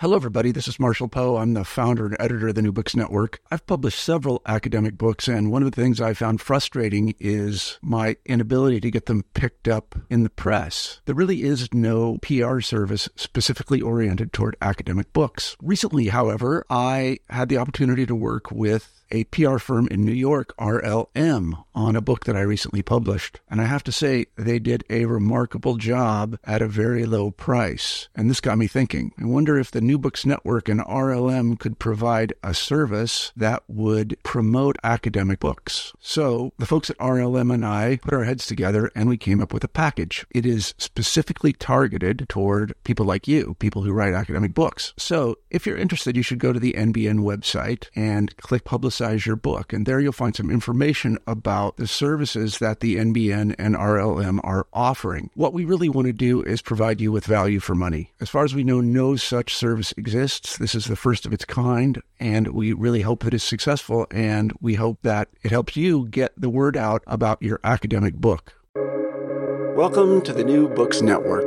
Hello, everybody. This is Marshall Poe. I'm the founder and editor of the New Books Network. I've published several academic books, and one of the things I found frustrating is my inability to get them picked up in the press. There really is no PR service specifically oriented toward academic books. Recently, however, I had the opportunity to work with a PR firm in New York, RLM, on a book that I recently published. And I have to say, they did a remarkable job at a very low price. And this got me thinking. I wonder if the New Books Network and RLM could provide a service that would promote academic books. So the folks at RLM and I put our heads together and we came up with a package. It is specifically targeted toward people like you, people who write academic books. So if you're interested, you should go to the NBN website and click Publicize Your Book. And there you'll find some information about the services that the NBN and RLM are offering. What we really want to do is provide you with value for money. As far as we know, no such service exists. This is the first of its kind, and we really hope that it's successful, and we hope that it helps you get the word out about your academic book. Welcome to the New Books Network.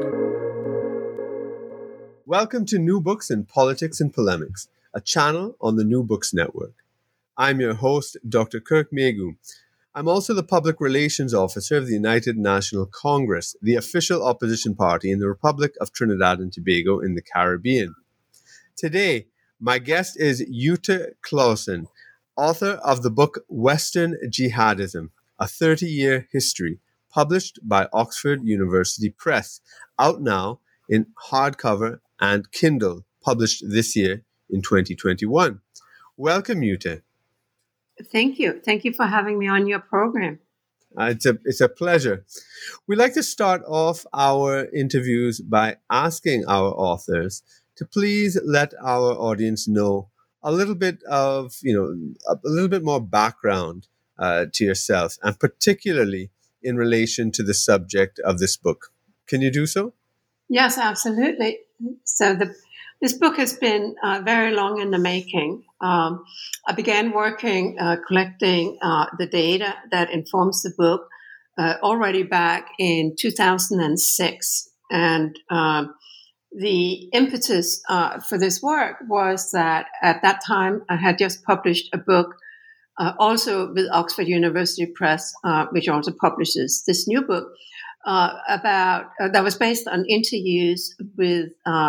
Welcome to New Books in Politics and Polemics, a channel on the New Books Network. I'm your host, Dr. Kirk Megu. I'm also the Public Relations Officer of the United National Congress, the official opposition party in the Republic of Trinidad and Tobago in the Caribbean. Today, my guest is Jutta Clausen, author of the book Western Jihadism, a 30-year history, published by Oxford University Press, out now in hardcover and Kindle, published this year in 2021. Welcome, Jutta. Thank you. Thank you for having me on your program. It's a pleasure. We like to start off our interviews by asking our authors to please let our audience know a little bit of, a little bit more background to yourself, and particularly in relation to the subject of this book. Can you do so? Yes, absolutely. So this book has been very long in the making. I began working, collecting the data that informs the book already back in 2006. And the impetus for this work was that at that time I had just published a book also with Oxford University Press, which also publishes this new book, about that was based on interviews with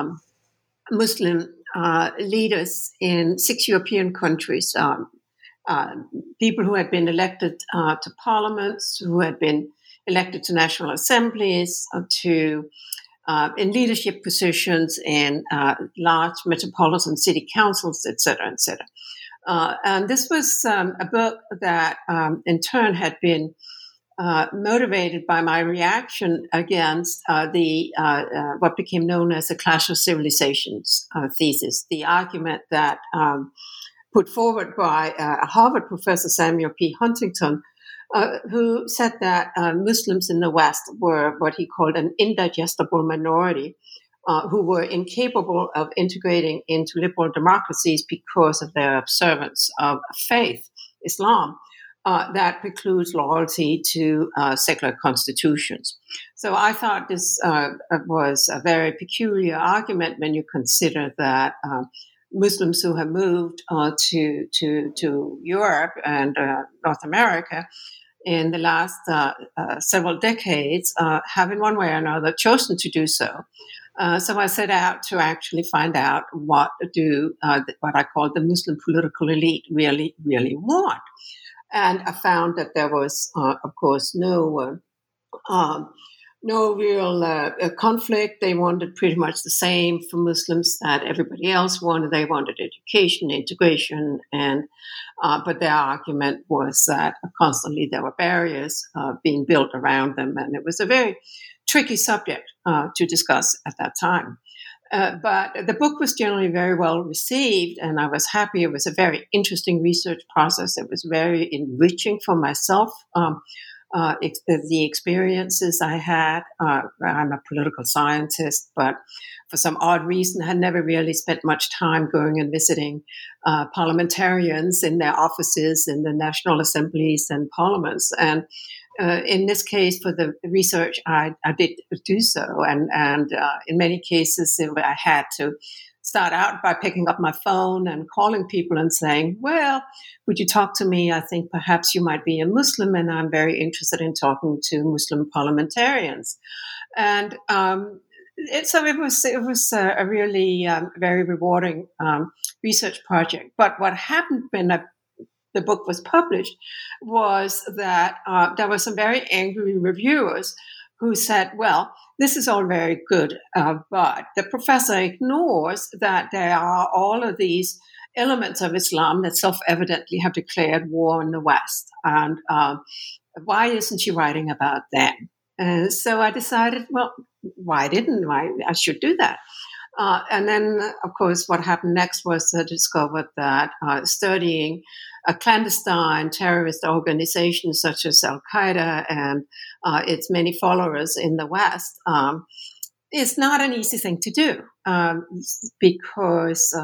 Muslim leaders in 6 European countries, people who had been elected to parliaments, who had been elected to national assemblies, to in leadership positions in large metropolitan city councils, et cetera, et cetera. And this was a book that in turn had been motivated by my reaction against what became known as the Clash of Civilizations thesis, the argument that put forward by a Harvard professor, Samuel P. Huntington, who said that Muslims in the West were what he called an indigestible minority, who were incapable of integrating into liberal democracies because of their observance of faith, Islam. That precludes loyalty to secular constitutions. So I thought this was a very peculiar argument when you consider that Muslims who have moved to Europe and North America in the last several decades have in one way or another chosen to do so. So I set out to actually find out what I call the Muslim political elite really want. And I found that there was, of course, no real conflict. They wanted pretty much the same for Muslims that everybody else wanted. They wanted education, integration, and but their argument was that constantly there were barriers being built around them, and it was a very tricky subject to discuss at that time. But the book was generally very well received, and I was happy. It was a very interesting research process. It was very enriching for myself. The experiences I had. I'm a political scientist, but for some odd reason, I had never really spent much time going and visiting parliamentarians in their offices in the national assemblies and parliaments. And in this case, for the research, I did do so, and in many cases, I had to start out by picking up my phone and calling people and saying, well, would you talk to me? I think perhaps you might be a Muslim, and I'm very interested in talking to Muslim parliamentarians. And it was a really very rewarding research project. But what happened when the book was published was that there were some very angry reviewers who said, well, this is all very good, but the professor ignores that there are all of these elements of Islam that self-evidently have declared war on the West. And why isn't she writing about them? And so I decided, well, why I should do that. And then, of course, what happened next was to discover that studying a clandestine terrorist organization such as Al-Qaeda and its many followers in the West is not an easy thing to do because,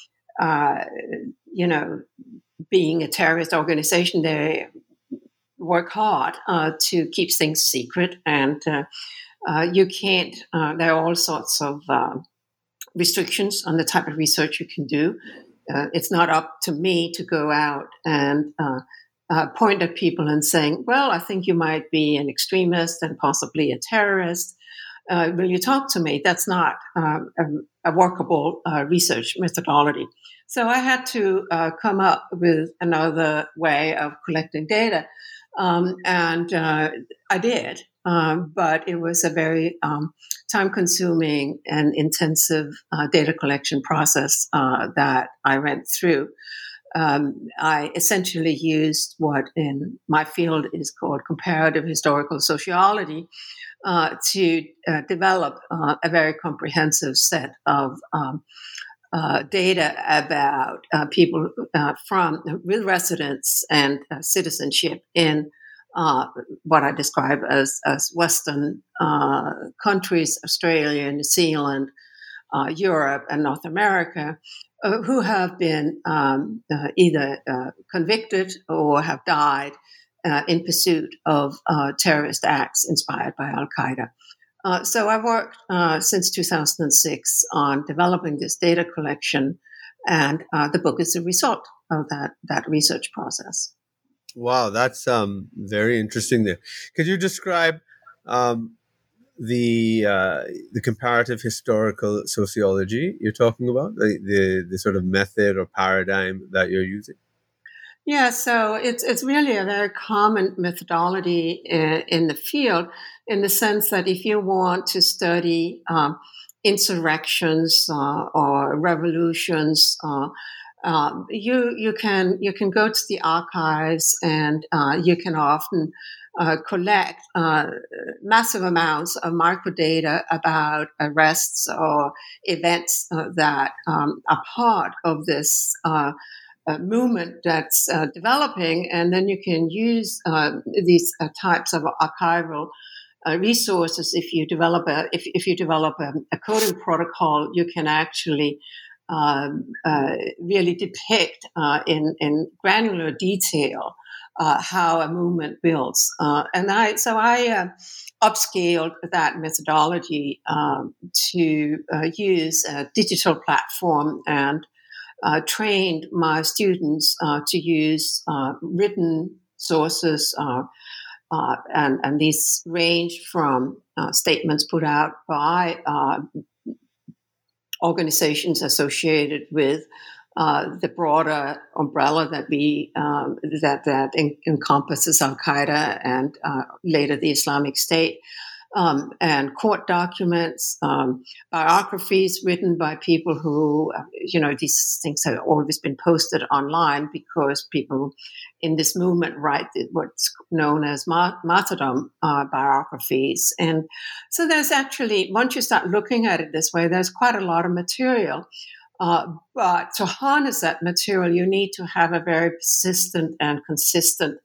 being a terrorist organization, they work hard to keep things secret, and you can't, there are all sorts of restrictions on the type of research you can do. It's not up to me to go out and point at people and saying, well, I think you might be an extremist and possibly a terrorist. Will you talk to me? That's not a workable research methodology. So I had to come up with another way of collecting data. And I did. But it was a very time-consuming and intensive data collection process that I went through. I essentially used what in my field is called comparative historical sociology to develop a very comprehensive set of data about people with residence and citizenship in what I describe as Western countries, Australia, New Zealand, Europe, and North America, who have been either convicted or have died in pursuit of terrorist acts inspired by Al-Qaeda. So I worked since 2006 on developing this data collection, and the book is a result of that research process. Wow, that's very interesting there. Could you describe the comparative historical sociology you're talking about, the sort of method or paradigm that you're using? Yeah, so it's really a very common methodology in the field, in the sense that if you want to study insurrections or revolutions, you can go to the archives, and you can often collect massive amounts of microdata about arrests or events that are part of this movement that's developing, and then you can use these types of archival resources. If you develop a coding protocol, you can actually really depict in granular detail how a movement builds. And I upscaled that methodology to use a digital platform, and trained my students to use written sources, and these range from statements put out by organizations associated with the broader umbrella that encompasses Al-Qaeda and later the Islamic State, and court documents, biographies written by people who, these things have always been posted online because people in this movement write what's known as martyrdom biographies. And so there's actually, once you start looking at it this way, there's quite a lot of material. But to harness that material, you need to have a very persistent and consistent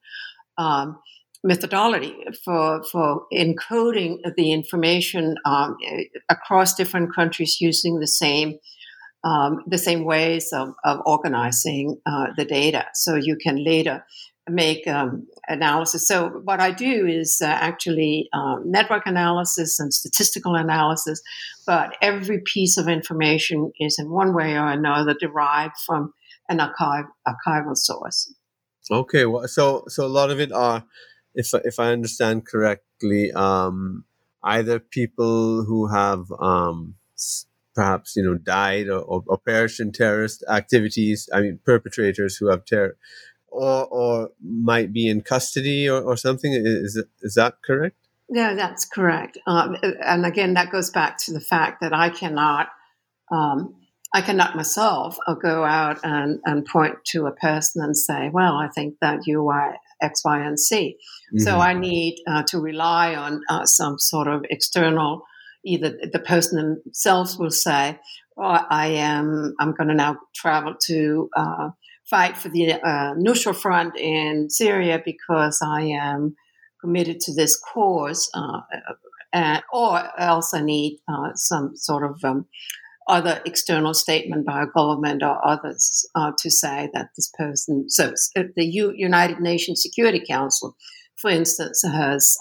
methodology for encoding the information across different countries using the same ways of organizing the data. So you can later make analysis. So what I do is actually network analysis and statistical analysis, but every piece of information is in one way or another derived from an archival source. Okay, well, so a lot of it are, if I understand correctly, either people who have perhaps died or perished in terrorist activities. I mean, perpetrators who have or might be in custody or something. Is that correct? Yeah, that's correct. And again, that goes back to the fact that I cannot myself go out and point to a person and say, well, I think that you are X, Y, and C. Mm-hmm. So I need to rely on some sort of external, either the person themselves will say, I'm going to now travel to fight for the Nusra Front in Syria because I am committed to this cause, or else I need some sort of other external statement by a government or others to say that this person. So the United Nations Security Council, for instance, has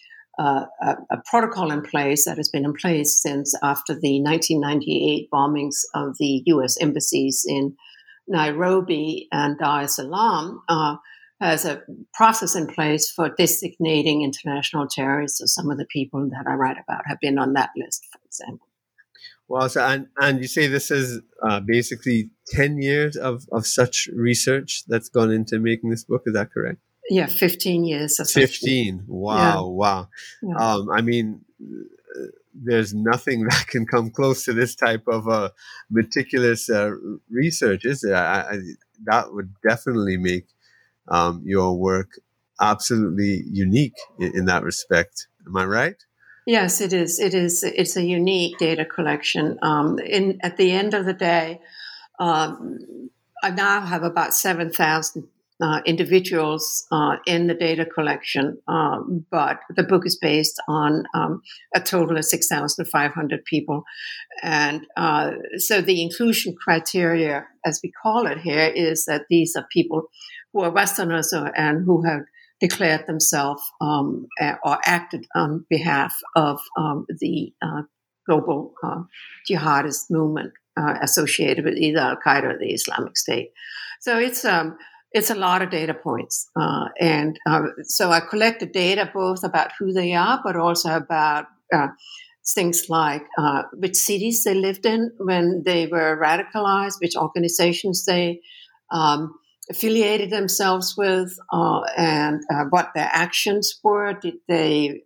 a protocol in place that has been in place since after the 1998 bombings of the U.S. embassies in Nairobi and Dar es Salaam, has a process in place for designating international terrorists. So some of the people that I write about have been on that list, for example. Well, so, and you say this is basically 10 years of such research that's gone into making this book. Is that correct? Yeah, 15 years. Of 15. Wow, yeah. Wow. Yeah. I mean, there's nothing that can come close to this type of meticulous research, is there? That would definitely make your work absolutely unique in that respect. Am I right? Yes, it is. It's a unique data collection. At the end of the day, I now have about 7,000 individuals in the data collection, but the book is based on a total of 6,500 people. And so the inclusion criteria, as we call it here, is that these are people who are Westerners and who have declared themselves or acted on behalf of the global jihadist movement associated with either Al-Qaeda or the Islamic State. So it's a lot of data points. And so I collected data both about who they are, but also about things like which cities they lived in when they were radicalized, which organizations they affiliated themselves with, and what their actions were. Did they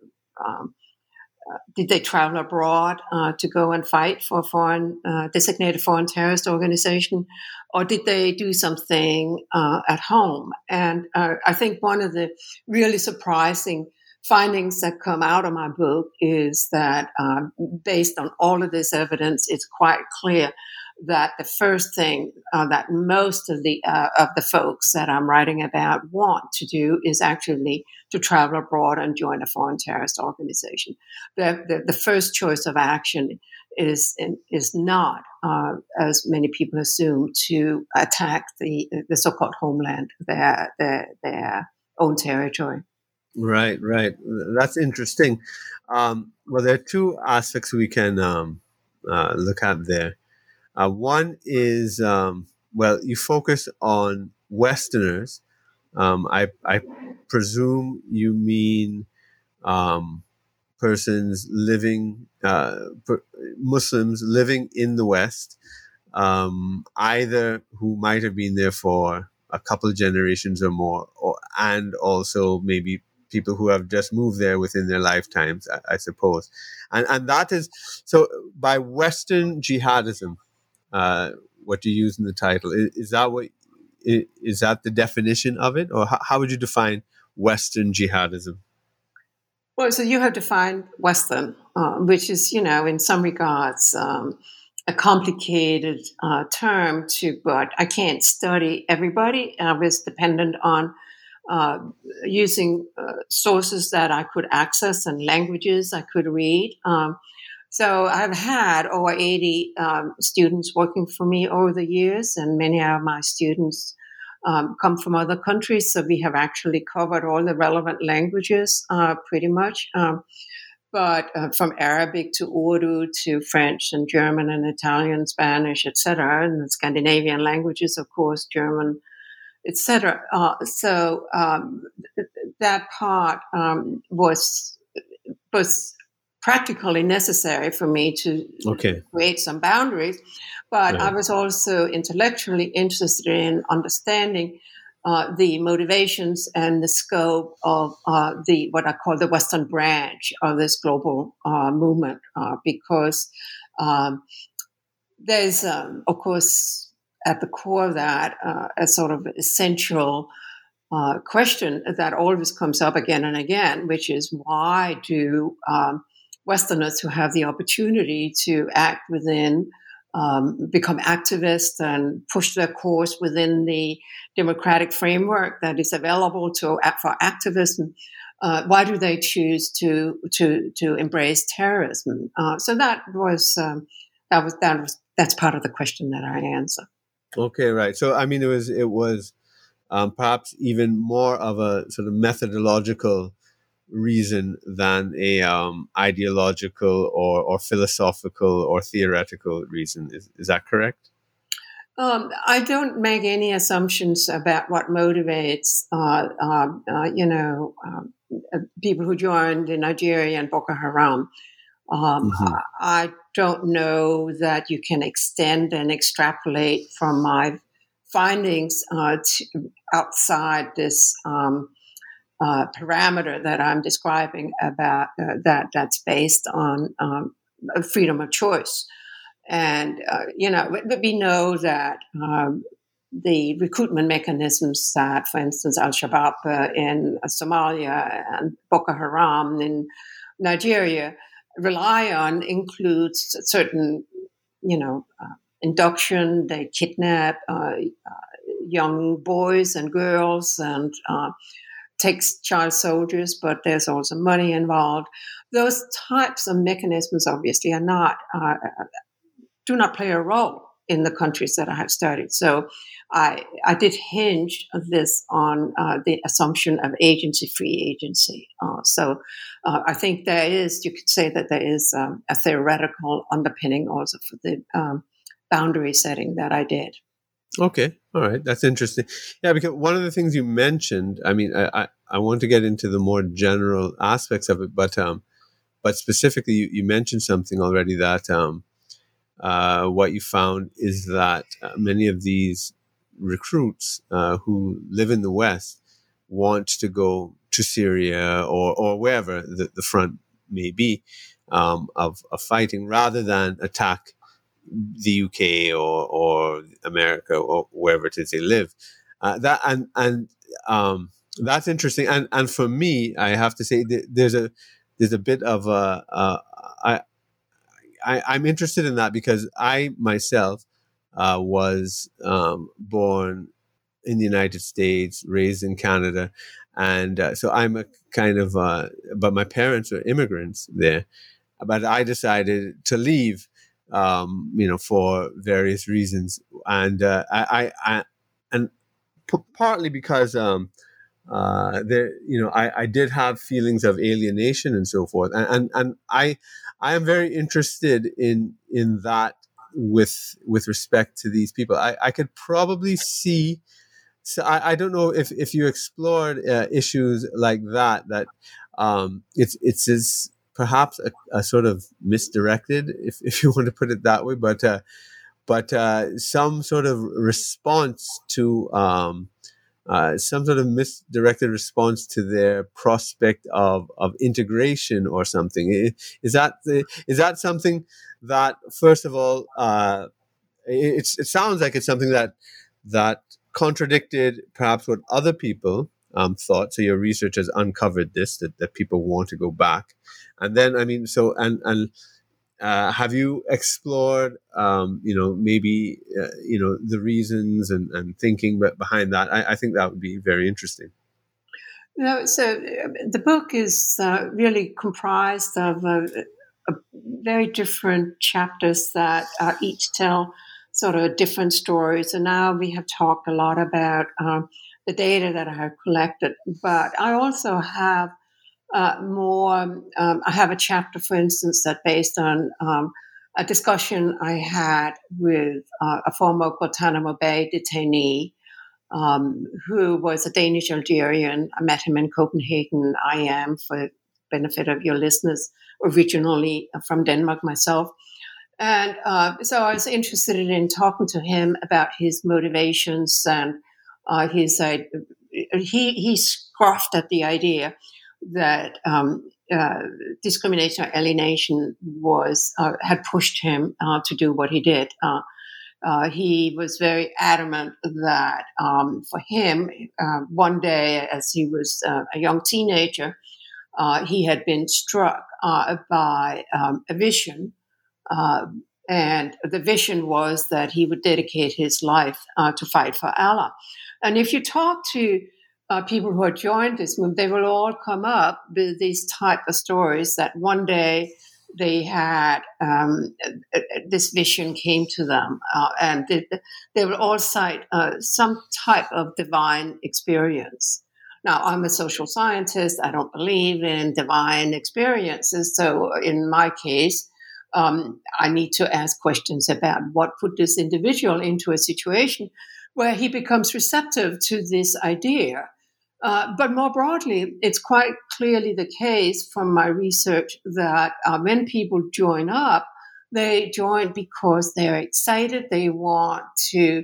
travel abroad to go and fight for a designated foreign terrorist organization, or did they do something at home? And I think one of the really surprising findings that come out of my book is that based on all of this evidence, it's quite clear that the first thing that most of the folks that I'm writing about want to do is actually to travel abroad and join a foreign terrorist organization. The first choice of action is not, as many people assume, to attack the so-called homeland, their own territory. Right. That's interesting. Well, there are two aspects we can look at there. One is, you focus on Westerners. I presume you mean persons living, Muslims living in the West, either who might have been there for a couple of generations or more, and also maybe people who have just moved there within their lifetimes, I suppose. And that is, so by Western jihadism, what you use in the title, is that the definition of it, or how would you define Western jihadism? Well, so you have defined Western, which is, in some regards, a complicated term but I can't study everybody. I was dependent on using sources that I could access and languages I could read. So I've had over 80 students working for me over the years, and many of my students come from other countries. So we have actually covered all the relevant languages pretty much. But from Arabic to Urdu to French and German and Italian, Spanish, etc., and the Scandinavian languages, of course, German, etc. So that part was practically necessary for me to create some boundaries. But I was also intellectually interested in understanding the motivations and the scope of what I call the Western branch of this global movement, because there's, of course, at the core of that, a sort of essential question that always comes up again and again, which is why do Westerners who have the opportunity to act within, become activists and push their course within the democratic framework that is available for activism, why do they choose to embrace terrorism? So that's part of the question that I answer. Okay, right. So I mean, it was perhaps even more of a sort of methodological reason than a ideological or philosophical or theoretical reason. Is that correct? I don't make any assumptions about what motivates, people who joined in Nigeria and Boko Haram. I don't know that you can extend and extrapolate from my findings outside this parameter that I'm describing about that's based on freedom of choice. And, we know that the recruitment mechanisms that, for instance, Al-Shabaab in Somalia and Boko Haram in Nigeria rely on includes certain, induction. They kidnap young boys and girls and takes child soldiers, but there's also money involved. Those types of mechanisms obviously do not play a role in the countries that I have studied. So I did hinge this on the assumption of agency-free agency. So I think you could say that there is a theoretical underpinning also for the boundary setting that I did. Okay. All right. That's interesting. Yeah, because one of the things you mentioned, I mean, I want to get into the more general aspects of it, but specifically you mentioned something already that what you found is that many of these recruits who live in the West want to go to Syria or wherever the front may be of fighting rather than attack the UK or America or wherever it is they live. That's interesting. And for me, I have to say there's a bit of I'm interested in that because I myself was born in the United States, raised in Canada, and so I'm a kind of. But my parents were immigrants there, but I decided to leave, for various reasons, and partly because I did have feelings of alienation and so forth, and I am very interested in that with respect to these people. I could probably see. So I don't know if you explored issues like that it's perhaps a sort of misdirected, if you want to put it that way, but some sort of response to some sort of misdirected response to their prospect of integration or something. Is that something that, first of all, it sounds like it's something that contradicted perhaps what other people thought. So your research has uncovered this, that people want to go back. And then, I mean, have you explored, maybe, the reasons and thinking behind that? I think that would be very interesting. So the book is really comprised of very different chapters that each tell sort of different stories. And now we have talked a lot about the data that I have collected, but I also have more. I have a chapter, for instance, that based on a discussion I had with a former Guantanamo Bay detainee who was a Danish Algerian. I met him in Copenhagen. I am, for benefit of your listeners, originally from Denmark myself. And so I was interested in talking to him about his motivations and he scoffed at the idea that discrimination or alienation had pushed him to do what he did. He was very adamant that for him, one day as he was a young teenager, he had been struck by a vision. And the vision was that he would dedicate his life to fight for Allah. And if you talk to people who have joined this movement, they will all come up with these type of stories that one day they had this vision came to them, and they will all cite some type of divine experience. Now, I'm a social scientist. I don't believe in divine experiences. So in my case, I need to ask questions about what put this individual into a situation where he becomes receptive to this idea. But more broadly, it's quite clearly the case from my research that when people join up, they join because they're excited. They want to,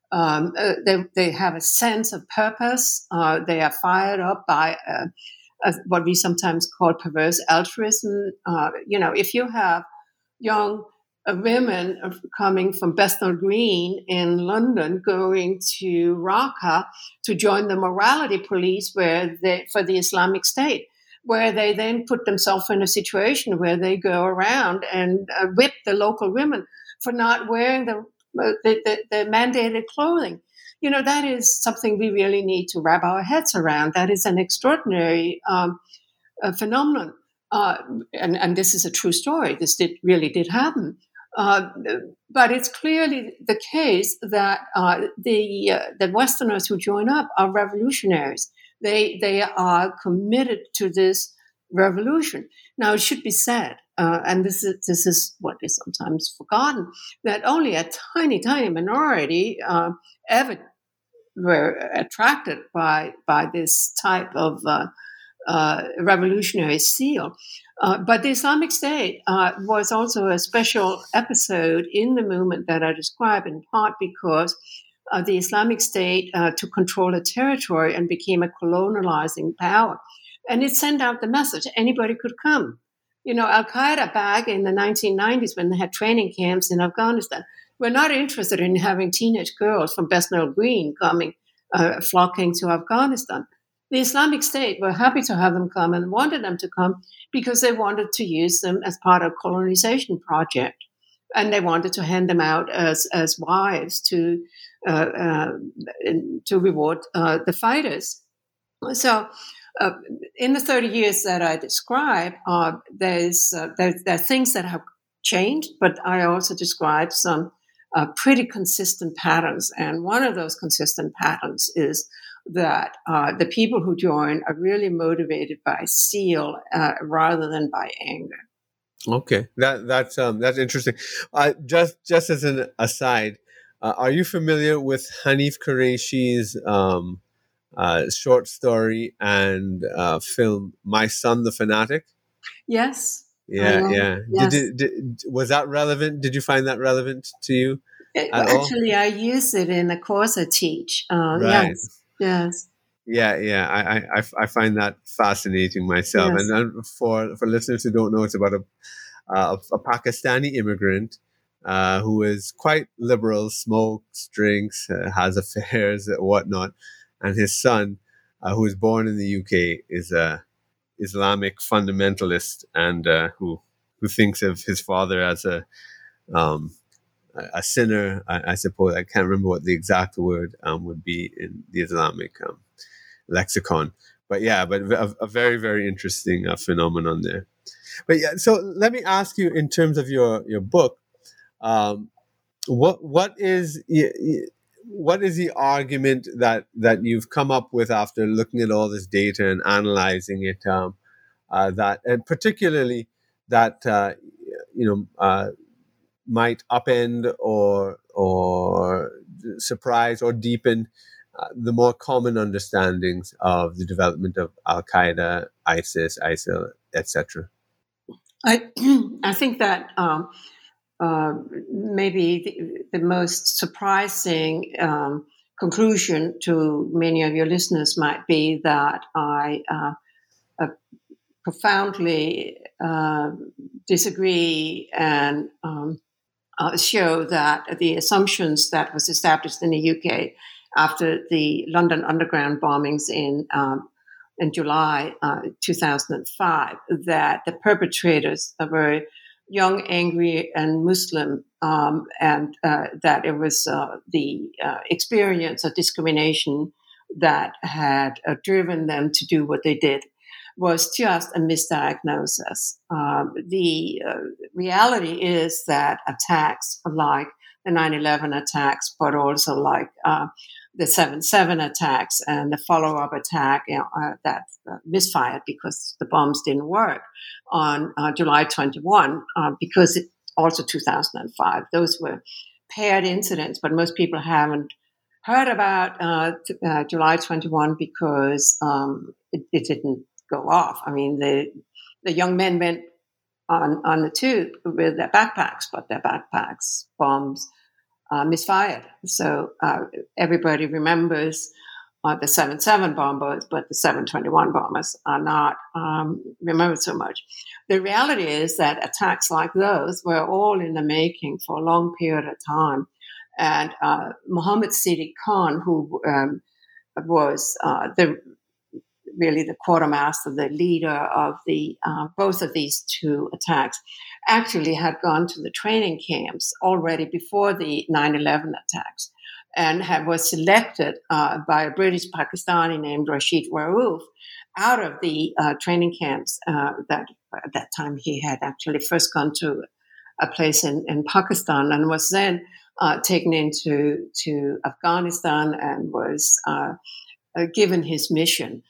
they have a sense of purpose. They are fired up by what we sometimes call perverse altruism. If you have young women coming from Bethnal Green in London going to Raqqa to join the morality police for the Islamic State, where they then put themselves in a situation where they go around and whip the local women for not wearing the mandated clothing. That is something we really need to wrap our heads around. That is an extraordinary phenomenon. And this is a true story. This really did happen. But it's clearly the case that the Westerners who join up are revolutionaries. They are committed to this revolution. Now, it should be said, and this is what is sometimes forgotten, that only a tiny, tiny minority ever were attracted by this type of revolutionary zeal. But the Islamic State was also a special episode in the movement that I describe, in part because the Islamic State took control of territory and became a colonializing power. And it sent out the message, anybody could come. Al-Qaeda back in the 1990s, when they had training camps in Afghanistan, were not interested in having teenage girls from Bethnal Green coming, flocking to Afghanistan. The Islamic State were happy to have them come and wanted them to come because they wanted to use them as part of a colonization project. And they wanted to hand them out as wives to reward the fighters. So in the 30 years that I describe, there are things that have changed, but I also describe some pretty consistent patterns. And one of those consistent patterns is that the people who join are really motivated by zeal rather than by anger. Okay, that's interesting. Just as an aside, are you familiar with Hanif Qureshi's short story and film "My Son the Fanatic"? Yes. Yeah. Yes. Was that relevant? Did you find that relevant to you? Actually, I use it in a course I teach. Right. Yes. Yeah. I find that fascinating myself. Yes. And for listeners who don't know, it's about a Pakistani immigrant who is quite liberal, smokes, drinks, has affairs, whatnot, and his son, who was born in the UK, is a Islamic fundamentalist and who thinks of his father as a sinner, I suppose. I can't remember what the exact word would be in the Islamic lexicon. But a very, very interesting phenomenon there. But yeah, so let me ask you, in terms of your book, what is the argument that you've come up with after looking at all this data and analyzing it? That and particularly that might upend or surprise or deepen the more common understandings of the development of Al Qaeda, ISIS, ISIL, etc. I think that maybe the most surprising conclusion to many of your listeners might be that I profoundly disagree and show that the assumptions that was established in the UK after the London Underground bombings in July 2005, that the perpetrators were young, angry, and Muslim, and that it was the experience of discrimination that had driven them to do what they did, was just a misdiagnosis. The reality is that attacks like the 9/11 attacks, but also like the 7/7 attacks and the follow-up attack that misfired because the bombs didn't work on July 21, because it also 2005. Those were paired incidents, but most people haven't heard about July 21 because it didn't go off. I mean, the young men went on the tube with their backpacks, but their backpacks, bombs, misfired. So everybody remembers the 7/7 bombers, but the 7/21 bombers are not remembered so much. The reality is that attacks like those were all in the making for a long period of time. And Mohammed Siddiq Khan, who was really the quartermaster, the leader of the both of these two attacks, actually had gone to the training camps already before the 9/11 attacks, and was selected by a British Pakistani named Rashid Rauf out of the training camps that at that time he had actually first gone to a place in Pakistan, and was then taken into Afghanistan and was given his mission.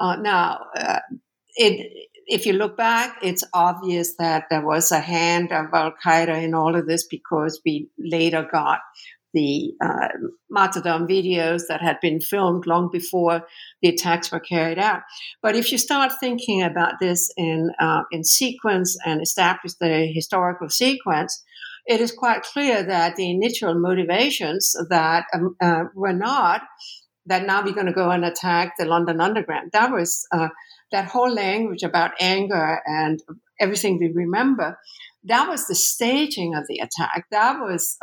If you look back, it's obvious that there was a hand of Al Qaeda in all of this, because we later got the martyrdom videos that had been filmed long before the attacks were carried out. But if you start thinking about this in sequence and establish the historical sequence, it is quite clear that the initial motivations that were not that now we're going to go and attack the London Underground. That was that whole language about anger and everything we remember. That was the staging of the attack. That was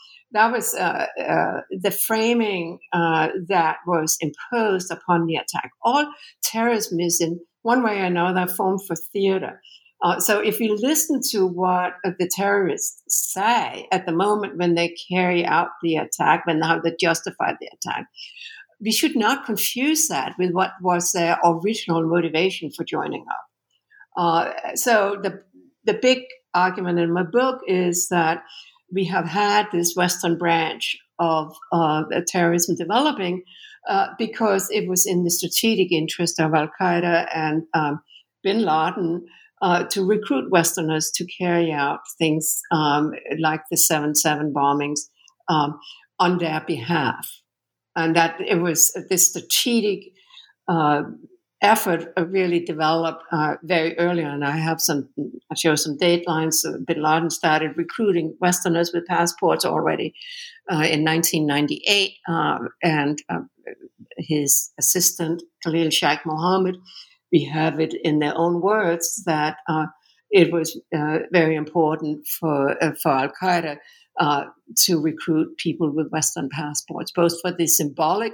the framing that was imposed upon the attack. All terrorism is in one way or another form for theater. So if you listen to what the terrorists say at the moment when they carry out the attack, how they justify the attack, we should not confuse that with what was their original motivation for joining up. So the big argument in my book is that we have had this Western branch of terrorism developing because it was in the strategic interest of Al Qaeda and bin Laden to recruit Westerners to carry out things like the 7/7 bombings on their behalf. And that it was this strategic effort really developed very early. And I show some datelines. Bin Laden started recruiting Westerners with passports already in 1998. And his assistant, Khalil Sheikh Mohammed, we have it in their own words that it was very important for Al Qaeda to recruit people with Western passports, both for the symbolic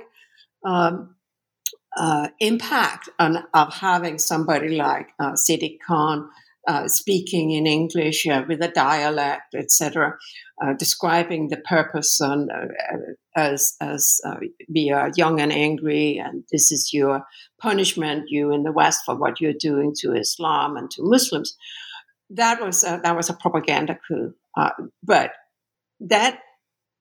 impact of having somebody like Siddiq Khan speaking in English with a dialect, etc., describing the purpose as we are young and angry, and this is your punishment, you in the West, for what you're doing to Islam and to Muslims. That was a propaganda coup, but that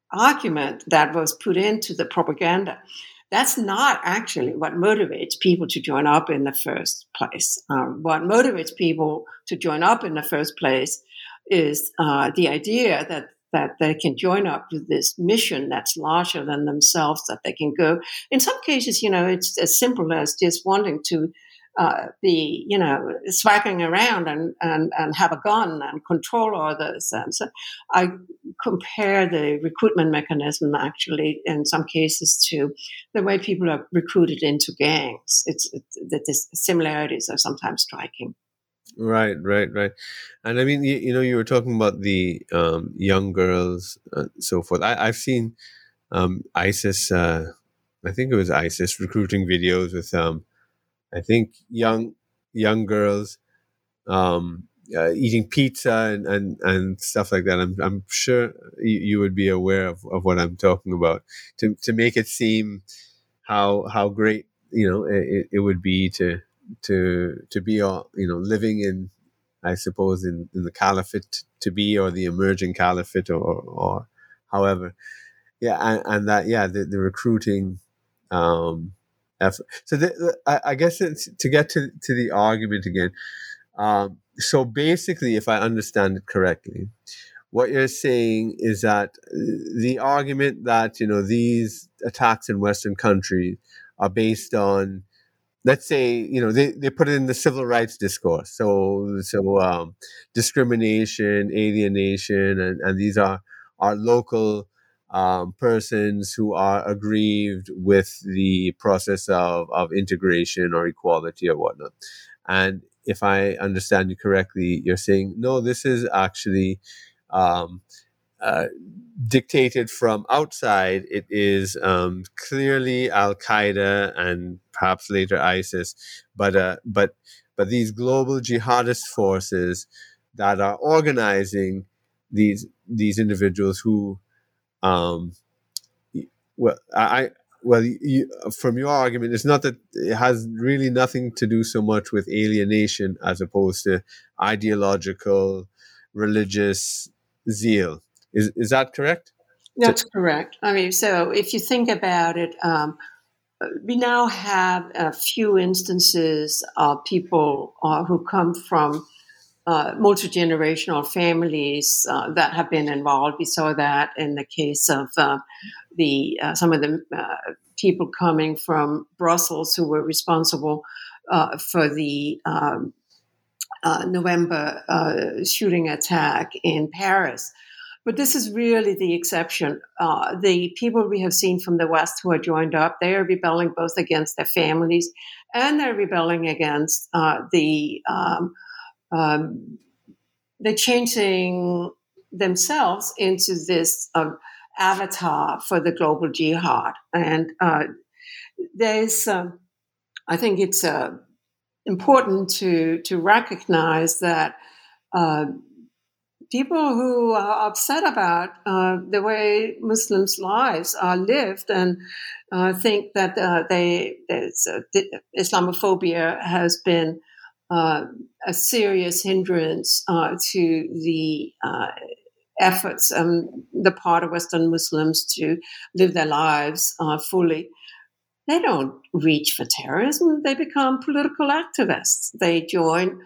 argument that was put into the propaganda. That's not actually what motivates people to join up in the first place. What motivates people to join up in the first place is the idea that they can join up to this mission that's larger than themselves, that they can go. In some cases, it's as simple as just wanting to be, swaggering around and have a gun and control others. And so I compare the recruitment mechanism actually in some cases to the way people are recruited into gangs. The similarities are sometimes striking. Right. And I mean, you were talking about the young girls and so forth. I've seen ISIS, I think it was ISIS, recruiting videos with I think young girls eating pizza and stuff like that. I'm sure you would be aware of what I'm talking about, to make it seem how great it would be to be living in, I suppose, in the caliphate to be, or the emerging caliphate, or however. And that the recruiting effort. So I guess it's, to get to the argument again. So basically, if I understand it correctly, what you're saying is that the argument that these attacks in Western countries are based on, let's say, they put it in the civil rights discourse. So discrimination, alienation, and these are local persons who are aggrieved with the process of integration or equality or whatnot. And if I understand you correctly, you're saying, no, this is actually dictated from outside. It is clearly Al Qaeda and perhaps later ISIS, but these global jihadist forces that are organizing these individuals who, from your argument, it's not that it has really nothing to do so much with alienation as opposed to ideological, religious zeal. Is that correct? That's correct. I mean, so if you think about it, we now have a few instances of people who come from multi-generational families that have been involved. We saw that in the case of some of the people coming from Brussels who were responsible for the November shooting attack in Paris. But this is really the exception. The people we have seen from the West who are joined up, they are rebelling both against their families and they're rebelling against they're changing themselves into this avatar for the global jihad. And there's, I think it's important to recognize that people who are upset about the way Muslims' lives are lived and think that Islamophobia has been a serious hindrance to the efforts on the part of Western Muslims to live their lives fully. They don't reach for terrorism. They become political activists. They join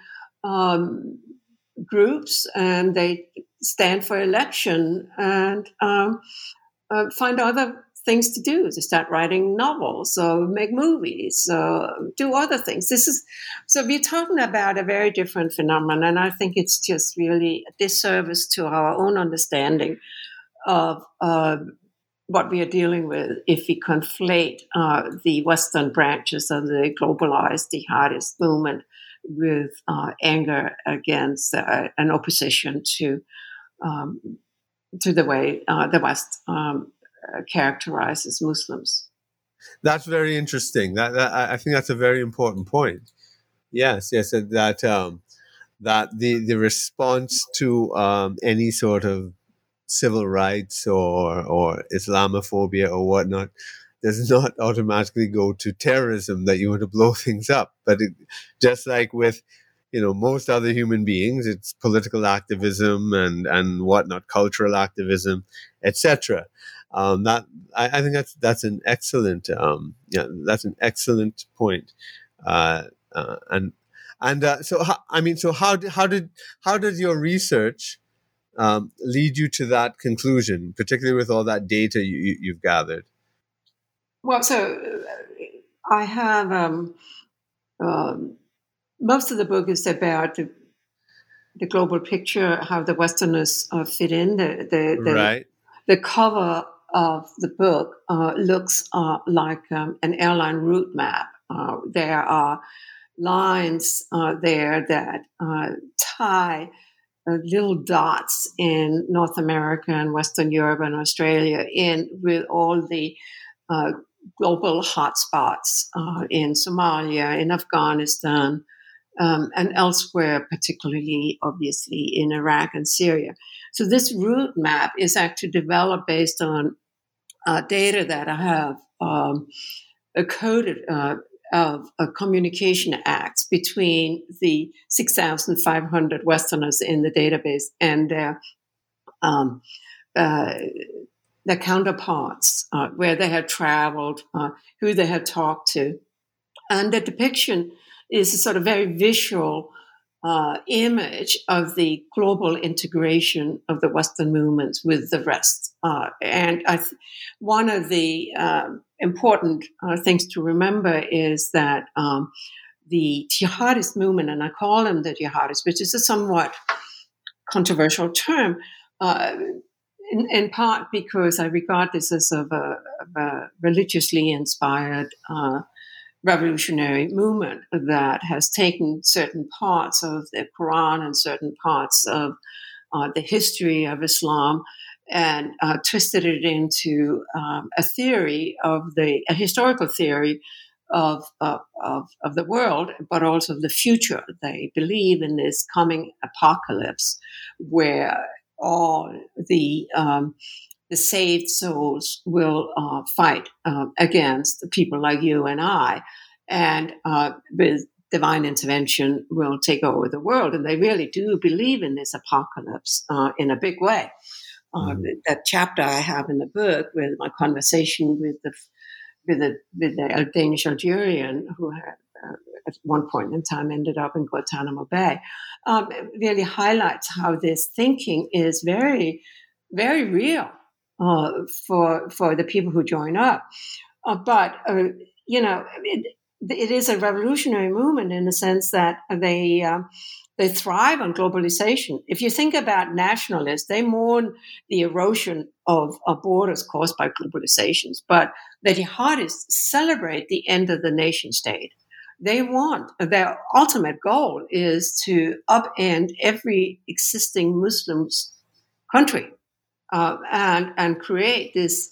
groups and they stand for election and find other things to do. They start writing novels or make movies or do other things. So we're talking about a very different phenomenon, and I think it's just really a disservice to our own understanding of what we are dealing with if we conflate the Western branches of the globalized jihadist movement with anger against an opposition to the way the West characterizes Muslims. That's very interesting. That I think that's a very important point. Yes, that the response to any sort of civil rights or Islamophobia or whatnot does not automatically go to terrorism, that you want to blow things up. But just like with most other human beings, it's political activism and whatnot, cultural activism, etc. That I think that's an excellent that's an excellent point. So how did your research lead you to that conclusion, particularly with all that data you've gathered? Well, so I have most of the book is about the global picture, how the Westerners fit in. The cover of the book looks like an airline route map. There are lines there that tie little dots in North America and Western Europe and Australia in with all the global hotspots in Somalia, in Afghanistan, and elsewhere, particularly, obviously, in Iraq and Syria. So this route map is actually developed based on data that I have coded of communication acts between the 6,500 Westerners in the database and their counterparts, where they had traveled, who they had talked to. And the depiction is a sort of very visual image of the global integration of the Western movements with the rest. One of the important things to remember is that the jihadist movement, and I call them the jihadists, which is a somewhat controversial term, in part because I regard this as a religiously inspired revolutionary movement that has taken certain parts of the Quran and certain parts of the history of Islam and twisted it into a historical theory of the world, but also the future. They believe in this coming apocalypse where all the saved souls will fight against people like you and I, and with divine intervention will take over the world. And they really do believe in this apocalypse in a big way. That chapter I have in the book with my conversation with the Danish Algerian who had at one point in time ended up in Guantanamo Bay, really highlights how this thinking is very, very real for the people who join up. But it is a revolutionary movement in the sense that they thrive on globalization. If you think about nationalists, they mourn the erosion of borders caused by globalizations, but the jihadists celebrate the end of the nation state. Their ultimate goal is to upend every existing Muslim country and create this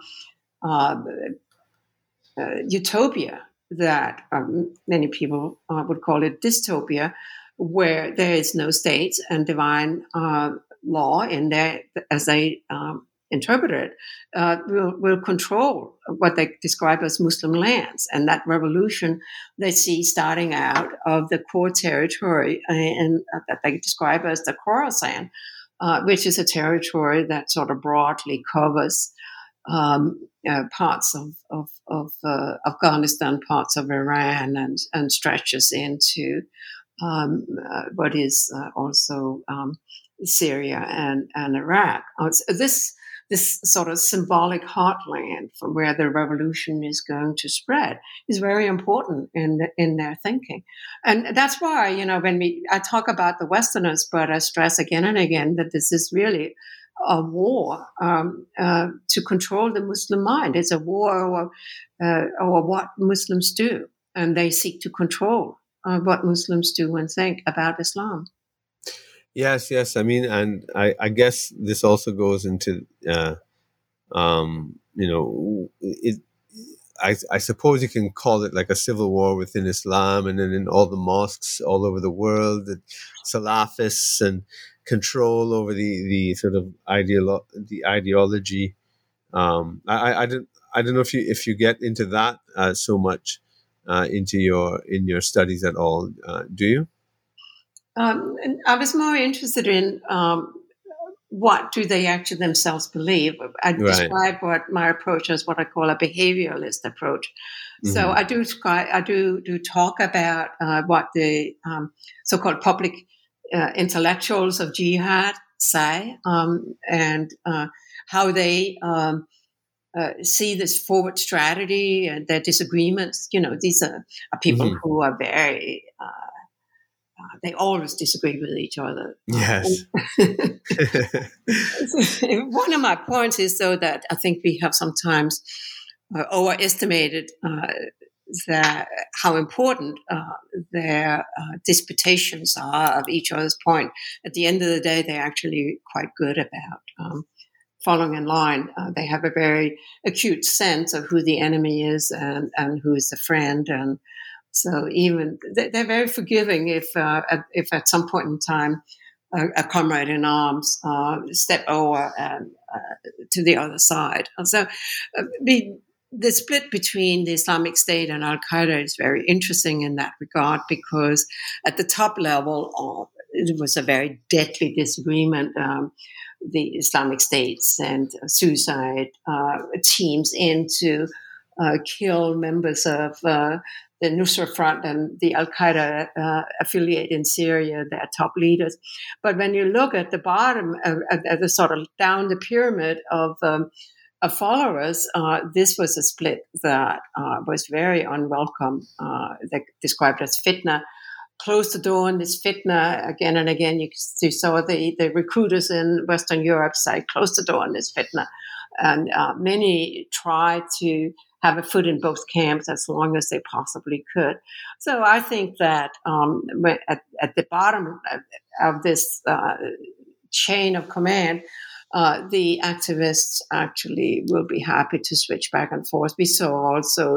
utopia that many people would call it dystopia, where there is no state and divine law in there, as they interpret it, will control what they describe as Muslim lands. And that revolution they see starting out of the core territory and that they describe as the Khorasan, which is a territory that sort of broadly covers parts of Afghanistan, parts of Iran, and stretches into what is also Syria and Iraq. This sort of symbolic heartland from where the revolution is going to spread is very important in their thinking. And that's why, I talk about the Westerners, but I stress again and again that this is really a war to control the Muslim mind. It's a war over what Muslims do, and they seek to control what Muslims do and think about Islam. Yes. I mean, and I guess this also goes into, I suppose you can call it like a civil war within Islam, and then in all the mosques all over the world, the Salafists and control over the sort of ideology. I don't know if you get into that so much in your studies at all. Do you? And I was more interested in what do they actually themselves believe? I Right. describe what my approach is, what I call a behavioralist approach. So I do talk about what the so-called public intellectuals of jihad say, and how they see this forward strategy and their disagreements. These are people who are very they always disagree with each other. Yes. One of my points is, though, that I think we have sometimes overestimated that how important their disputations are of each other's point. At the end of the day, they're actually quite good about following in line. They have a very acute sense of who the enemy is and who is the friend, and so even they're very forgiving if at some point in time a comrade in arms step over to the other side. And so the split between the Islamic State and Al Qaeda is very interesting in that regard, because at the top level it was a very deadly disagreement. The Islamic State sent suicide teams in to kill members of the Nusra Front and the Al Qaeda affiliate in Syria, their top leaders. But when you look at the bottom, at the sort of down the pyramid of followers, this was a split that was very unwelcome. They described as fitna. Close the door on this fitna again and again. You saw the recruiters in Western Europe say, close the door on this fitna. And many tried to have a foot in both camps as long as they possibly could. So I think that at the bottom of this chain of command, the activists actually will be happy to switch back and forth. We saw also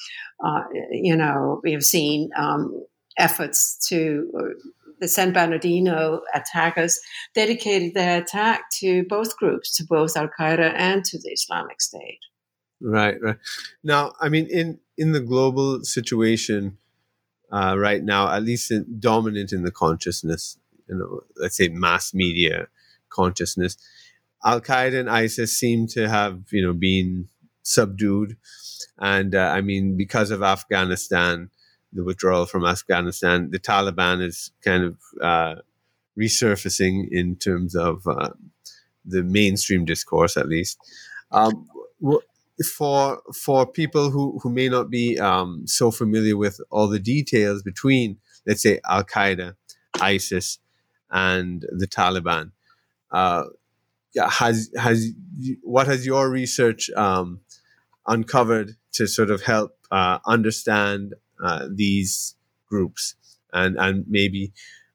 we have seen efforts to the San Bernardino attackers dedicated their attack to both groups, to both Al Qaeda and to the Islamic State. Right. Now, I mean, in the global situation right now, at least dominant in the consciousness, let's say mass media consciousness, Al Qaeda and ISIS seem to have, been subdued, and I mean, because of Afghanistan, the withdrawal from Afghanistan, the Taliban is kind of resurfacing in terms of the mainstream discourse, at least. For people who may not be so familiar with all the details between, let's say, Al Qaeda, ISIS, and the Taliban, what has your research uncovered to sort of help understand these groups and maybe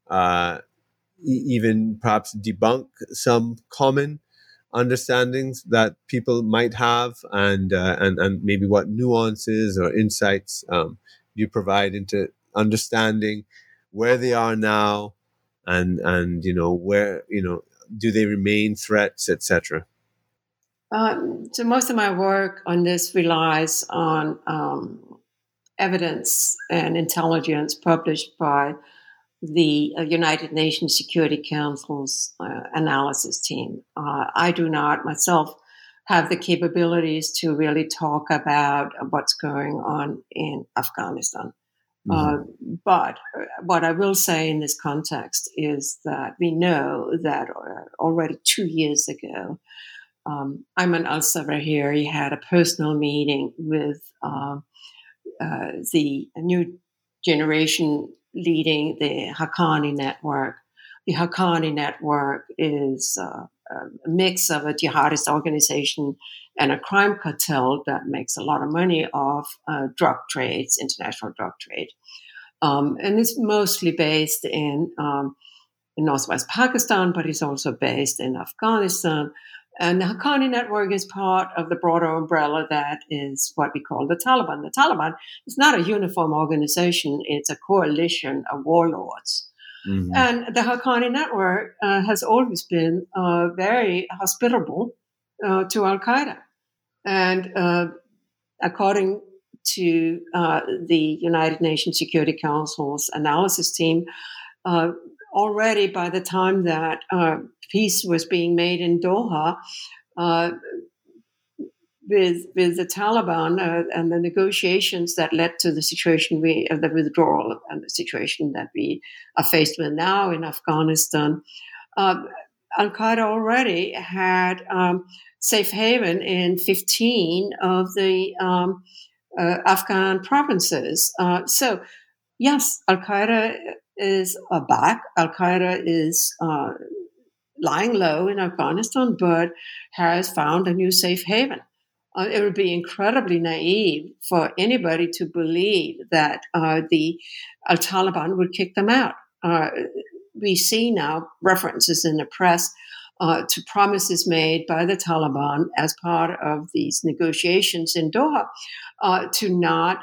even perhaps debunk some common understandings that people might have, and maybe what nuances or insights you provide into understanding where they are now, and where do they remain threats, etc. So most of my work on this relies on evidence and intelligence published by the United Nations Security Council's analysis team. I do not myself have the capabilities to really talk about what's going on in Afghanistan. But what I will say in this context is that we know that already 2 years ago, Ayman al-Zawahiri had a personal meeting with the new generation leading the Haqqani Network. The Haqqani Network is a mix of a jihadist organization and a crime cartel that makes a lot of money off drug trades, international drug trade. And it's mostly based in northwest Pakistan, but it's also based in Afghanistan. And the Haqqani Network is part of the broader umbrella that is what we call the Taliban. The Taliban is not a uniform organization. It's a coalition of warlords. Mm-hmm. And the Haqqani Network has always been very hospitable to Al-Qaeda. And according to the United Nations Security Council's analysis team, already by the time that peace was being made in Doha, with the Taliban and the negotiations that led to the situation the withdrawal and the situation that we are faced with now in Afghanistan, Al-Qaeda already had safe haven in 15 of the Afghan provinces. So, yes, Al-Qaeda is back. Al-Qaeda is lying low in Afghanistan, but has found a new safe haven. It would be incredibly naive for anybody to believe that the Taliban would kick them out. We see now references in the press to promises made by the Taliban as part of these negotiations in Doha to not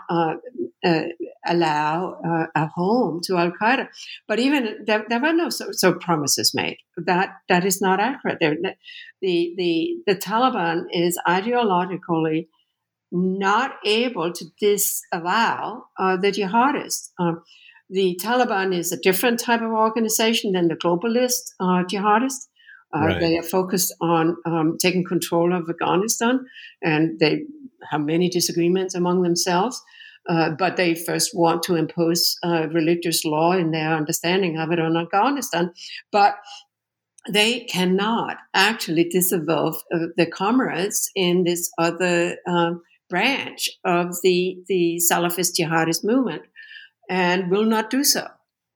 allow a home to Al-Qaeda. But even there were no so promises made. That is not accurate. The Taliban is ideologically not able to disavow the jihadists. The Taliban is a different type of organization than the globalist jihadists. Right. They are focused on taking control of Afghanistan, and they have many disagreements among themselves. But they first want to impose religious law in their understanding of it on Afghanistan. But they cannot actually disavow the comrades in this other branch of the Salafist jihadist movement, and will not do so.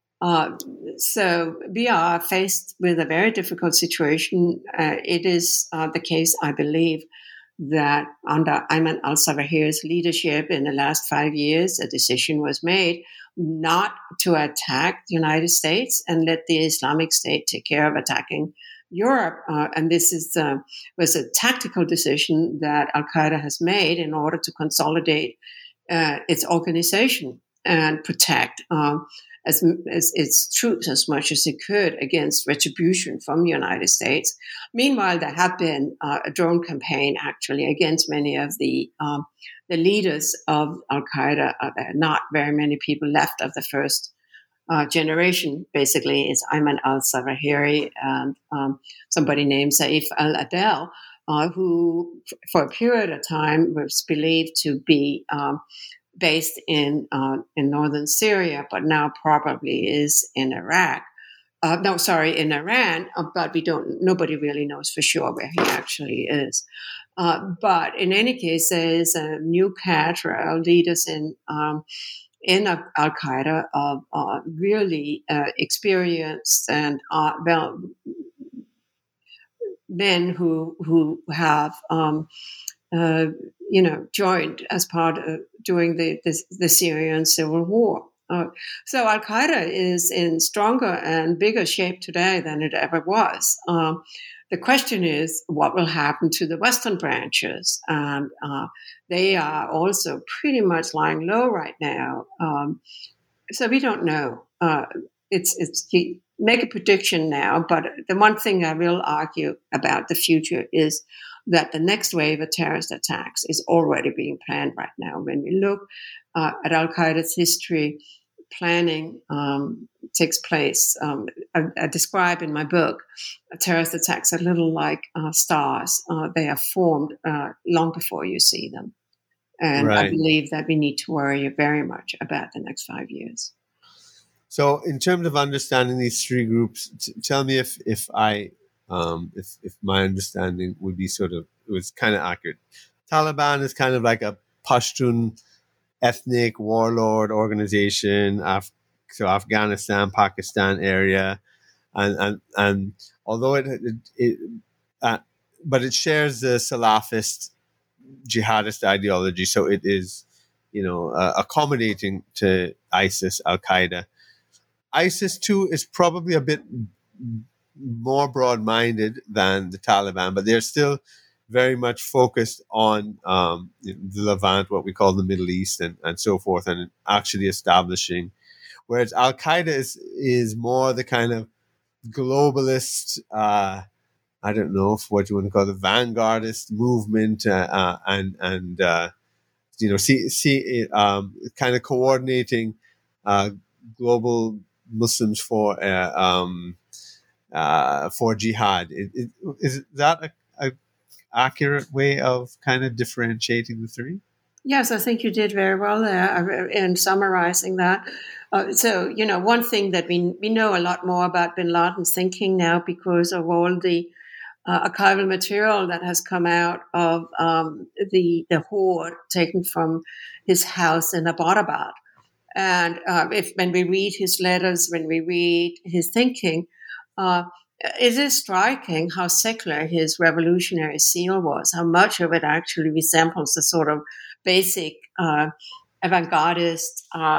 So we are faced with a very difficult situation. It is the case, I believe, that under Ayman al-Zawahiri's leadership in the last 5 years, a decision was made not to attack the United States and let the Islamic State take care of attacking Europe. And this was a tactical decision that Al-Qaeda has made in order to consolidate its organization and protect as its troops as much as it could against retribution from the United States. Meanwhile, there have been a drone campaign actually against many of the leaders of Al-Qaeda. There are not very many people left of the first generation. Basically, it's Ayman al-Zawahiri and somebody named Saif al-Adel, who for a period of time was believed to be based in northern Syria, but now probably is in Iraq. In Iran, but nobody really knows for sure where he actually is. But in any case, there's a new cadre of leaders in Al-Qaeda of really experienced and men who have joined as part of during the Syrian civil war. So Al-Qaeda is in stronger and bigger shape today than it ever was. The question is, what will happen to the Western branches? And they are also pretty much lying low right now. So we don't know. You make a prediction now, but the one thing I will argue about the future is that the next wave of terrorist attacks is already being planned right now. When we look at Al-Qaeda's history, planning takes place. I describe in my book terrorist attacks are little like stars. They are formed long before you see them. And Right. I believe that we need to worry very much about the next 5 years. So, in terms of understanding these three groups, tell me if my understanding would be was kind of accurate. Taliban is kind of like a Pashtun ethnic warlord organization, so Afghanistan, Pakistan area, and although but it shares the Salafist jihadist ideology, so it is, accommodating to ISIS, Al-Qaeda. ISIS too is probably a bit more broad-minded than the Taliban, but they're still very much focused on the Levant, what we call the Middle East, and so forth, and actually establishing. Whereas Al-Qaeda is more the kind of globalist, I don't know what you want to call the vanguardist movement, kind of coordinating global Muslims for jihad. Is that a accurate way of kind of differentiating the three? Yes, I think you did very well there in summarizing that. So, one thing that we know a lot more about bin Laden's thinking now because of all the archival material that has come out of the hoard taken from his house in Abbottabad. And when we read his letters, when we read his thinking, it is striking how secular his revolutionary zeal was, how much of it actually resembles the sort of basic avant-gardist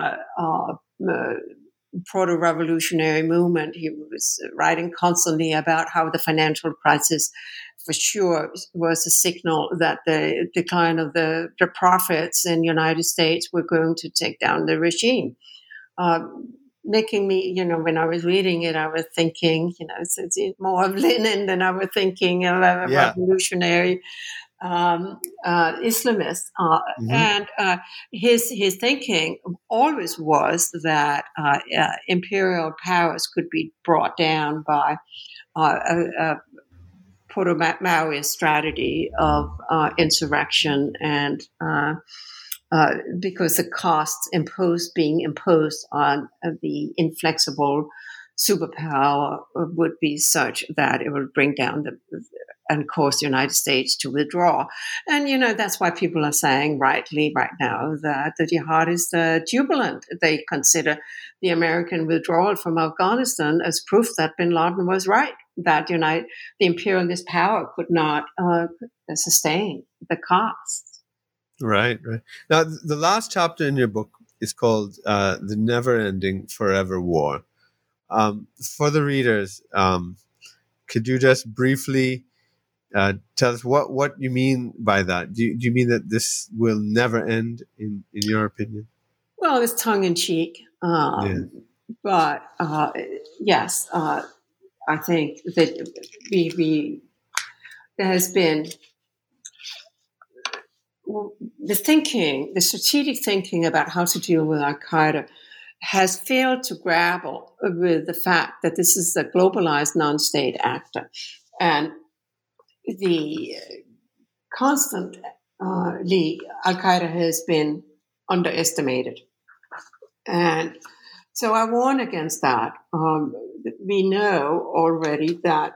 proto-revolutionary movement. He was writing constantly about how the financial crisis, for sure, was a signal that the decline of the profits in the United States were going to take down the regime. Making me, when I was reading it, I was thinking, it's more of Lenin than I was thinking of a revolutionary Islamist. And his thinking always was that imperial powers could be brought down by a proto-Maoist strategy of insurrection and because the costs being imposed on the inflexible superpower would be such that it would bring down and cause the United States to withdraw. And, that's why people are saying rightly right now that the jihadists jubilant. They consider the American withdrawal from Afghanistan as proof that bin Laden was right, that the imperialist power could not sustain the costs. Right. Now, the last chapter in your book is called The Never-Ending Forever War. For the readers, could you just briefly tell us what you mean by that? Do you mean that this will never end, in your opinion? Well, it's tongue-in-cheek. But, yes, I think that there has been the strategic thinking about how to deal with Al-Qaeda has failed to grapple with the fact that this is a globalized non-state actor. And the constantly Al-Qaeda has been underestimated. And so I warn against that. We know already that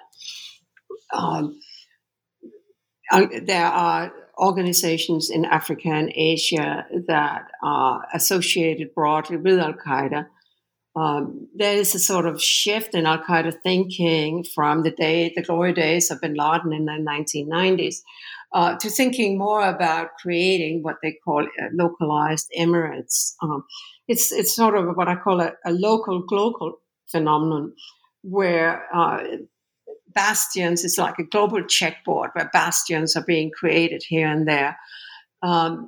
there are organizations in Africa and Asia that are associated broadly with Al-Qaeda. There is a sort of shift in Al-Qaeda thinking from the glory days of bin Laden in the 1990s to thinking more about creating what they call localized emirates. It's sort of what I call a local global phenomenon where bastions, it's like a global checkboard where bastions are being created here and there. But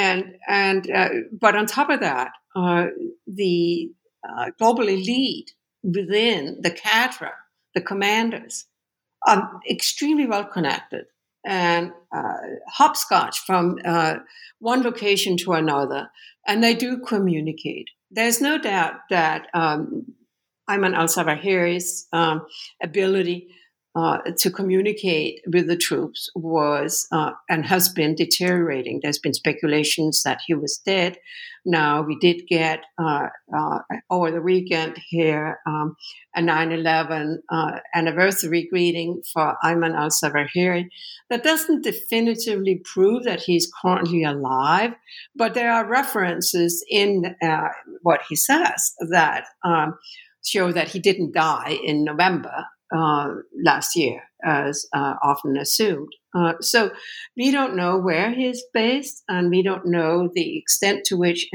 on top of that, the global elite within the cadre, the commanders, are extremely well connected and hopscotch from one location to another, and they do communicate. There's no doubt that Ayman al-Zawahiri's ability to communicate with the troops was and has been deteriorating. There's been speculations that he was dead. Now, we did get over the weekend here a 9/11 anniversary greeting for Ayman al-Zawahiri. That doesn't definitively prove that he's currently alive, but there are references in what he says that show that he didn't die in November last year, as often assumed. So we don't know where he's based, and we don't know the extent to which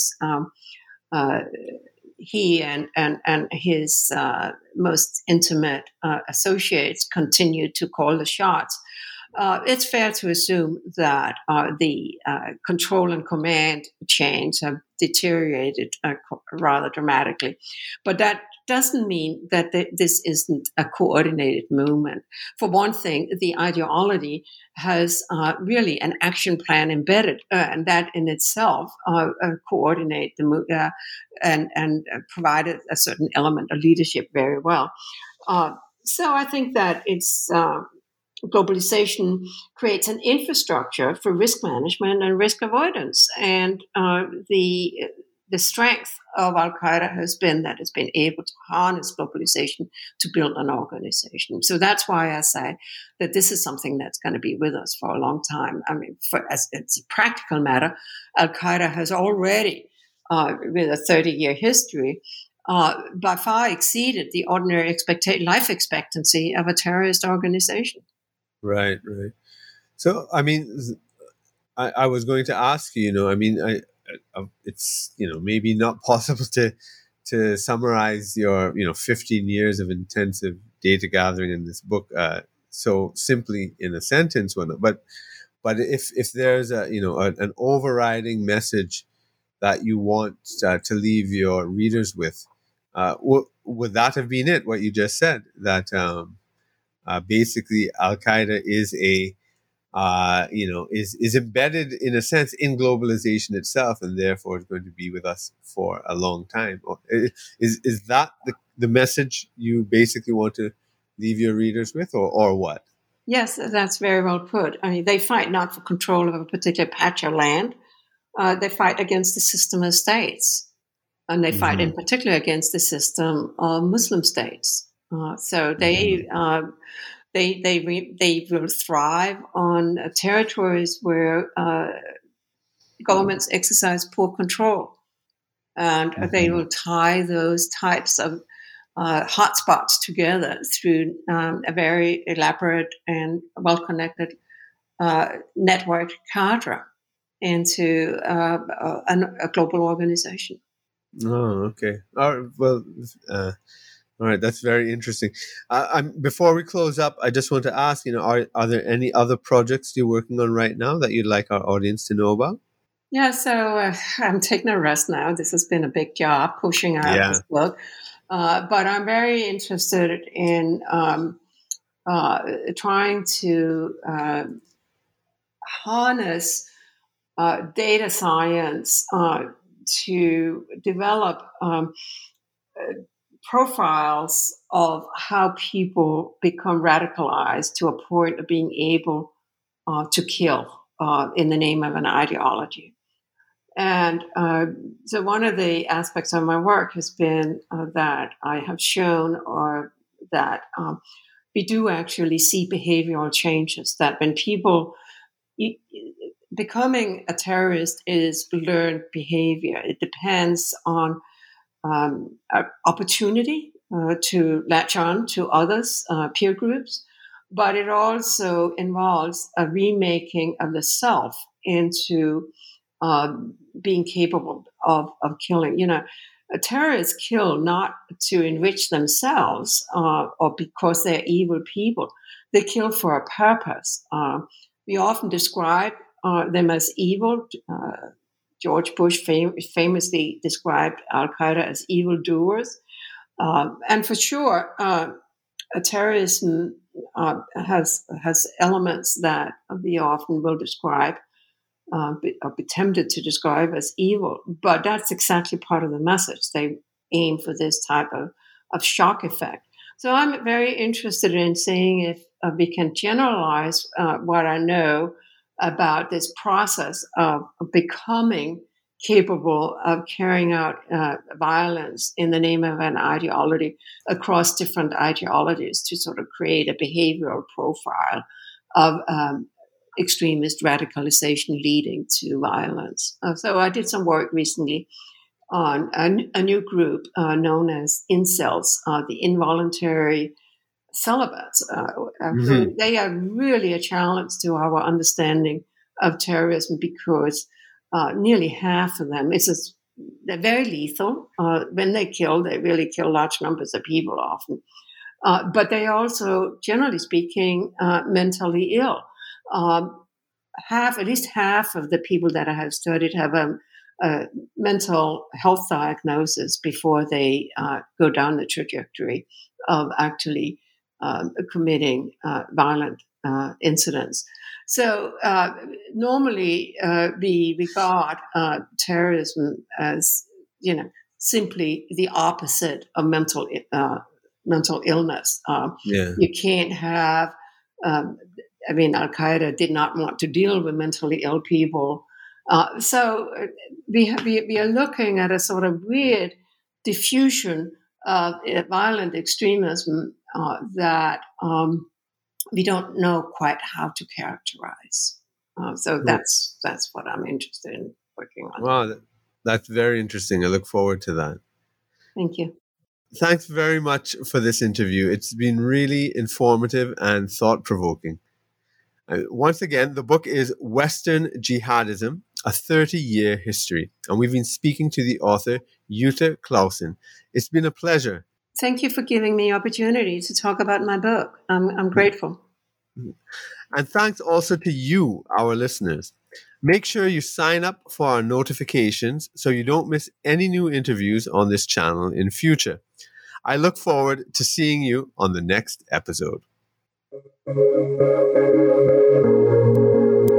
he and his most intimate associates continue to call the shots. It's fair to assume that the control and command chains have deteriorated rather dramatically. But that doesn't mean that this isn't a coordinated movement. For one thing, the ideology has really an action plan embedded, and that in itself coordinate the and provided a certain element of leadership very well. So I think that it's globalization creates an infrastructure for risk management and risk avoidance, and the strength of Al Qaeda has been that it's been able to harness globalization to build an organization. So that's why I say that this is something that's going to be with us for a long time. I mean, as it's a practical matter, Al Qaeda has already, with a 30-year history, by far exceeded the ordinary life expectancy of a terrorist organization. Right. So, I mean, I was going to ask you, I mean, it's, maybe not possible to summarize your, 15 years of intensive data gathering in this book so simply in a sentence, but if there's an overriding message that you want to leave your readers with, would that have been it? What you just said, that basically Al Qaeda is is embedded in a sense in globalization itself, and therefore is going to be with us for a long time. Is that the message you basically want to leave your readers with, or what? Yes, that's very well put. I mean, they fight not for control of a particular patch of land. They fight against the system of states, and they fight in particular against the system of Muslim states. So they will thrive on territories where governments exercise poor control, and they will tie those types of hotspots together through a very elaborate and well-connected network cadre into a global organization. Oh, okay. All right, that's very interesting. Before we close up, I just want to ask, are there any other projects you're working on right now that you'd like our audience to know about? Yeah, so I'm taking a rest now. This has been a big job pushing out this book. But I'm very interested in trying to harness data science to develop profiles of how people become radicalized to a point of being able to kill in the name of an ideology. And so one of the aspects of my work has been that I have shown that we do actually see behavioral changes, that when people becoming a terrorist is learned behavior. It depends on opportunity to latch on to others, peer groups, but it also involves a remaking of the self into being capable of killing. Terrorists kill not to enrich themselves or because they're evil people. They kill for a purpose. We often describe them as evil. George Bush famously described Al Qaeda as evildoers. And for sure, terrorism has elements that we often will describe or be tempted to describe as evil. But that's exactly part of the message. They aim for this type of shock effect. So I'm very interested in seeing if we can generalize what I know about this process of becoming capable of carrying out violence in the name of an ideology across different ideologies to sort of create a behavioral profile of extremist radicalization leading to violence. So I did some work recently on a new group known as incels, the involuntary celibates. They are really a challenge to our understanding of terrorism because nearly half of them, they're very lethal. When they kill, they really kill large numbers of people often. But they also, generally speaking, mentally ill. At least half of the people that I have studied have mental health diagnosis before they go down the trajectory of actually committing violent incidents. So normally we regard terrorism as, simply the opposite of mental illness. You can't have. Al-Qaeda did not want to deal with mentally ill people. So we are looking at a sort of weird diffusion of violent extremism that we don't know quite how to characterize. So that's what I'm interested in working on. Wow, that's very interesting. I look forward to that. Thank you. Thanks very much for this interview. It's been really informative and thought-provoking. Once again, the book is Western Jihadism, A 30-Year History. And we've been speaking to the author, Jutta Clausen. It's been a pleasure. Thank you for giving me the opportunity to talk about my book. I'm grateful. And thanks also to you, our listeners. Make sure you sign up for our notifications so you don't miss any new interviews on this channel in future. I look forward to seeing you on the next episode.